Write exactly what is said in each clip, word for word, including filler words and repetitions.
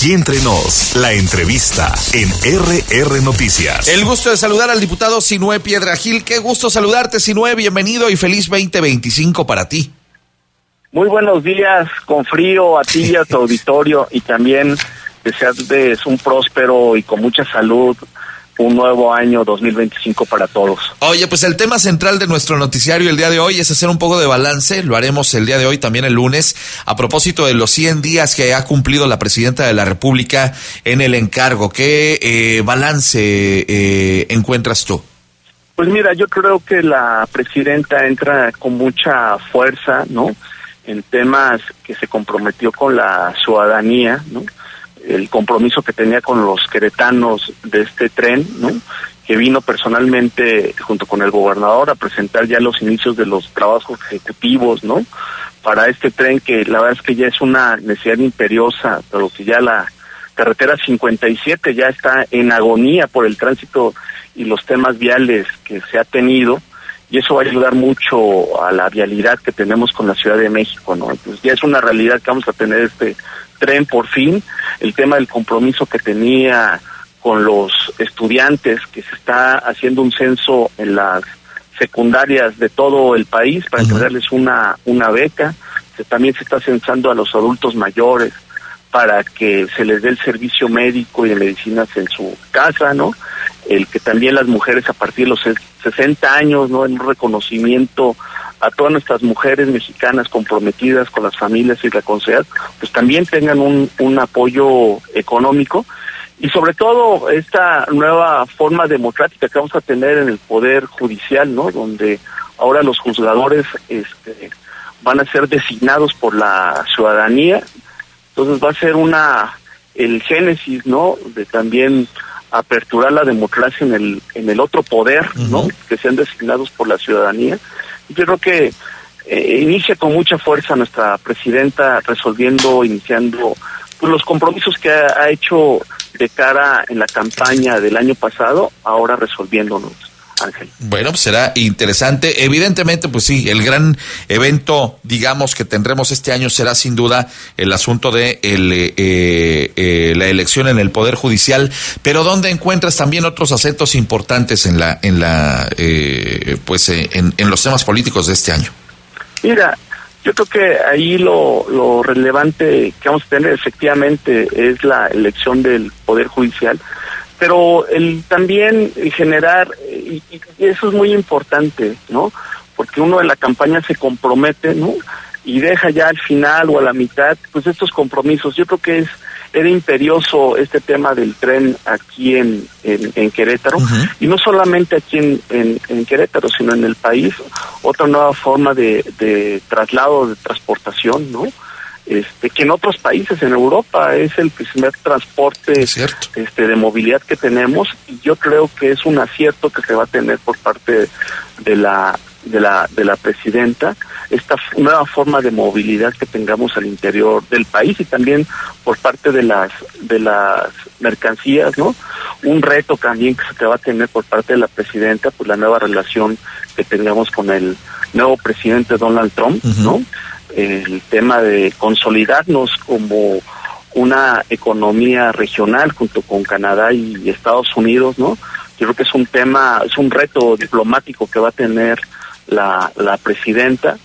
Aquí entre nos, la entrevista en R R Noticias. El gusto de saludar al diputado Sinué Piedrahil. Qué gusto saludarte, Sinué. Bienvenido y feliz veinte veinticinco para ti. Muy buenos días, con frío a ti y a tu auditorio, y también desearles un próspero y con mucha salud un nuevo año dos mil veinticinco para todos. Oye, pues el tema central de nuestro noticiario el día de hoy es hacer un poco de balance. Lo haremos el día de hoy, también el lunes, a propósito de los cien días que ha cumplido la presidenta de la República en el encargo. ¿Qué eh, balance eh, encuentras tú? Pues mira, yo creo que la presidenta entra con mucha fuerza, ¿no?, en temas que se comprometió con la ciudadanía, ¿no?, el compromiso que tenía con los queretanos de este tren, ¿no?, que vino personalmente junto con el gobernador a presentar ya los inicios de los trabajos ejecutivos, ¿no?, para este tren que la verdad es que ya es una necesidad imperiosa, pero que ya la carretera cincuenta y siete ya está en agonía por el tránsito y los temas viales que se ha tenido, y eso va a ayudar mucho a la vialidad que tenemos con la Ciudad de México, ¿no? Entonces ya es una realidad que vamos a tener este tren por fin. El tema del compromiso que tenía con los estudiantes, que se está haciendo un censo en las secundarias de todo el país para entregarles una una beca. Se, también se está censando a los adultos mayores para que se les dé el servicio médico y de medicinas en su casa, ¿no? El que también las mujeres a partir de los sesenta años, ¿no?, en un reconocimiento a todas nuestras mujeres mexicanas comprometidas con las familias y la comunidad, pues también tengan un, un apoyo económico, y sobre todo esta nueva forma democrática que vamos a tener en el Poder Judicial, ¿no?, donde ahora los juzgadores este, van a ser designados por la ciudadanía. Entonces va a ser una el génesis, ¿no?, de también aperturar la democracia en el en el otro poder, ¿no?, uh-huh. que sean designados por la ciudadanía. Yo creo que eh, inicia con mucha fuerza nuestra presidenta resolviendo, iniciando pues, los compromisos que ha, ha hecho de cara en la campaña del año pasado, ahora resolviéndonos. Ángel. Bueno, pues será interesante. Evidentemente, pues sí, el gran evento, digamos, que tendremos este año será sin duda el asunto de el, eh, eh, la elección en el Poder Judicial, pero ¿dónde encuentras también otros acentos importantes en la, en la, eh, pues, eh, en, en los temas políticos de este año? Mira, yo creo que ahí lo, lo relevante que vamos a tener efectivamente es la elección del Poder Judicial, pero el también generar, y, y eso es muy importante, ¿no?, porque uno en la campaña se compromete, ¿no?, y deja ya al final o a la mitad, pues estos compromisos. Yo creo que es era imperioso este tema del tren aquí en, en, en Querétaro, uh-huh. y no solamente aquí en, en, en Querétaro, sino en el país, otra nueva forma de, de traslado, de transportación, ¿no?, Este, que en otros países, en Europa, es el primer transporte este, de movilidad que tenemos, y yo creo que es un acierto que se va a tener por parte de la de la de la presidenta, esta nueva forma de movilidad que tengamos al interior del país, y también por parte de las de las mercancías, ¿no? Un reto también que se va a tener por parte de la presidenta, pues la nueva relación que tengamos con el nuevo presidente Donald Trump, uh-huh. ¿no? El tema de consolidarnos como una economía regional junto con Canadá y Estados Unidos, ¿no? Yo creo que es un tema, es un reto diplomático que va a tener la, la presidenta,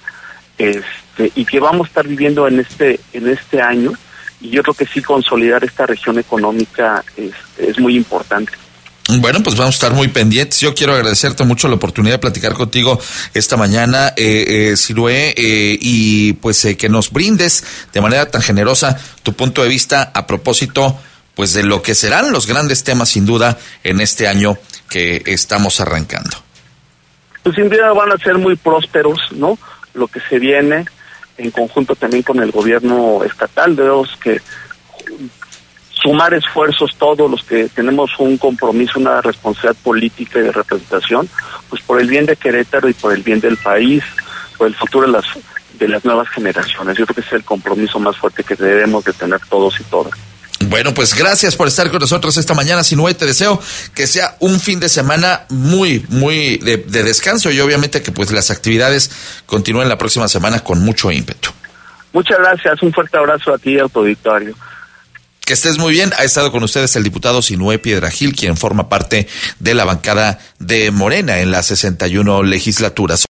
este, y que vamos a estar viviendo en este, en este año, y yo creo que sí consolidar esta región económica es, es muy importante. Bueno, pues vamos a estar muy pendientes. Yo quiero agradecerte mucho la oportunidad de platicar contigo esta mañana, eh, eh, Sinué, eh, y pues eh, que nos brindes de manera tan generosa tu punto de vista a propósito pues de lo que serán los grandes temas sin duda en este año que estamos arrancando. Pues sin duda van a ser muy prósperos, ¿no?, lo que se viene en conjunto también con el gobierno estatal. Debemos que sumar esfuerzos todos los que tenemos un compromiso, una responsabilidad política y de representación, pues por el bien de Querétaro y por el bien del país, por el futuro de las de las nuevas generaciones. Yo creo que ese es el compromiso más fuerte que debemos de tener todos y todas. Bueno, pues gracias por estar con nosotros esta mañana, Sinué. Te deseo que sea un fin de semana muy, muy de, de descanso, y obviamente que pues las actividades continúen la próxima semana con mucho ímpetu. Muchas gracias, un fuerte abrazo a ti y a tu auditorio. Que estés muy bien. Ha estado con ustedes el diputado Sinué Piedrahil, quien forma parte de la bancada de Morena en la sesenta y una legislaturas.